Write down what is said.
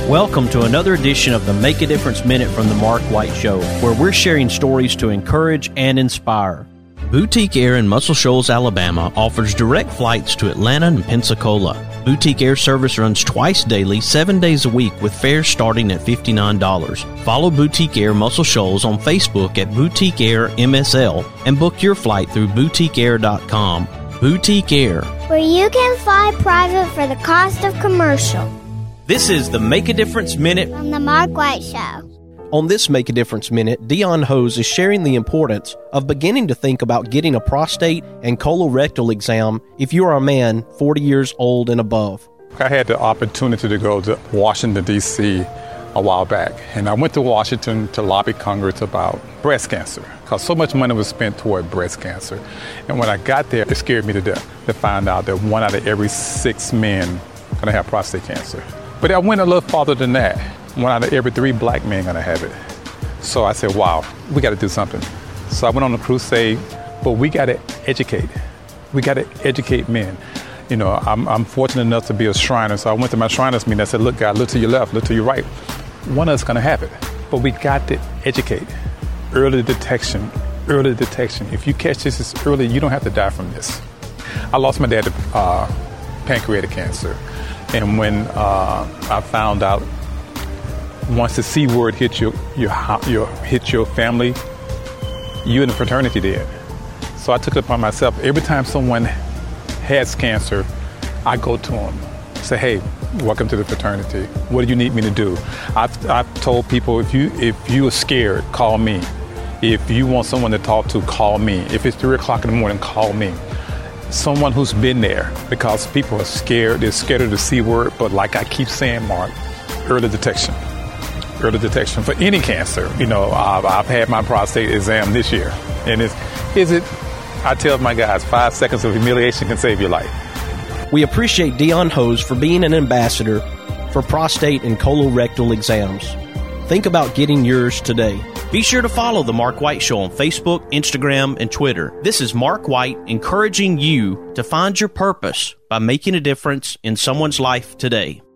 Welcome to another edition of the Make a Difference Minute from the Mark White Show, where we're sharing stories to encourage and inspire. Boutique Air in Muscle Shoals, Alabama offers direct flights to Atlanta and Pensacola. Boutique Air service runs twice daily, 7 days a week, with fares starting at $59. Follow Boutique Air Muscle Shoals on Facebook at Boutique Air MSL and book your flight through boutiqueair.com. Boutique Air, where you can fly private for the cost of commercial. This is the Make a Difference Minute from the Mark White Show. On this Make a Difference Minute, Dion Hose is sharing the importance of beginning to think about getting a prostate and colorectal exam if you are a man 40 years old and above. I had the opportunity to go to Washington, D.C. a while back, and I went to Washington to lobby Congress about breast cancer, because so much money was spent toward breast cancer. And when I got there, it scared me to death to find out that 1 out of every 6 men going to have prostate cancer. But I went a little farther than that. 1 out of every 3 black men going to have it. So I said, wow, we got to do something. So I went on a crusade, but we got to educate. We got to educate men. You know, I'm fortunate enough to be a Shriner, so I went to my Shriners meeting. I said, look, God, look to your left, look to your right. One of us going to have it, but we got to educate. Early detection, early detection. If you catch this early, you don't have to die from this. I lost my dad to pancreatic cancer. And when I found out, once the C word hit your family, you and the fraternity did. So I took it upon myself. Every time someone has cancer, I go to them, say, hey, welcome to the fraternity. What do you need me to do? I've told people, if you are scared, call me. If you want someone to talk to, call me. If it's 3 o'clock in the morning, call me. Someone who's been there, because people are scared. They're scared of the C word, but like I keep saying, Mark, early detection for any cancer. You know, I've had my prostate exam this year, and I tell my guys, 5 seconds of humiliation can save your life. We appreciate Dion Hose for being an ambassador for prostate and colorectal exams. Think about getting yours today. Be sure to follow The Mark White Show on Facebook, Instagram, and Twitter. This is Mark White encouraging you to find your purpose by making a difference in someone's life today.